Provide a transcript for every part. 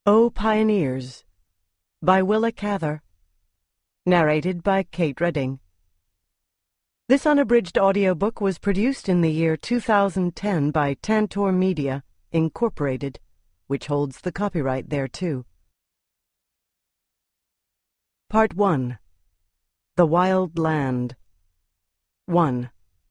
O Pioneers by Willa Cather. Narrated by Kate Redding. This unabridged audiobook was produced in the year 2010 by Tantor Media, Incorporated, which holds the copyright thereto. Part 1. The Wild Land. 1.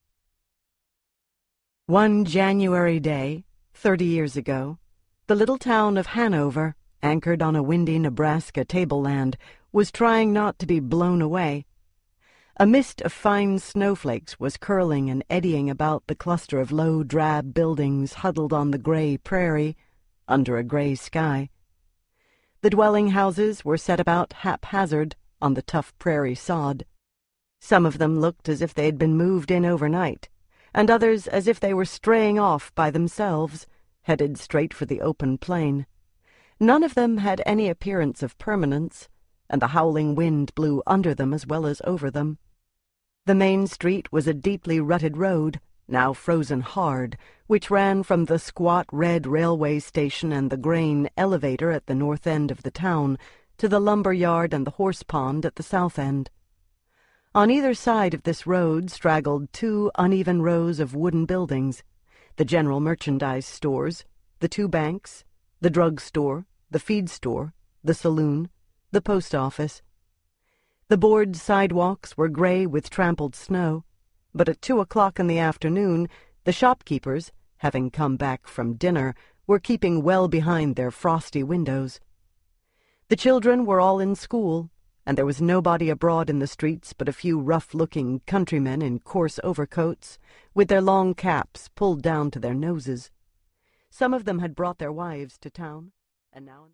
One January day, 30 years ago, the little town of Hanover, anchored on a windy Nebraska tableland, was trying not to be blown away. A mist of fine snowflakes was curling and eddying about the cluster of low, drab buildings huddled on the gray prairie, under a gray sky. The dwelling houses were set about haphazard on the tough prairie sod. Some of them looked as if they had been moved in overnight, and others as if they were straying off by themselves, headed straight for the open plain. None of them had any appearance of permanence, and the howling wind blew under them as well as over them. The main street was a deeply rutted road, now frozen hard, which ran from the squat red railway station and the grain elevator at the north end of the town to the lumber yard and the horse pond at the south end. On either side of this road straggled two uneven rows of wooden buildings, the general merchandise stores, the two banks, the drug store, the feed store, the saloon, the post office. The board sidewalks were gray with trampled snow, but at 2 o'clock in the afternoon the shopkeepers, having come back from dinner, were keeping well behind their frosty windows. The children were all in school, and there was nobody abroad in the streets but a few rough-looking countrymen in coarse overcoats, with their long caps pulled down to their noses. Some of them had brought their wives to town, and now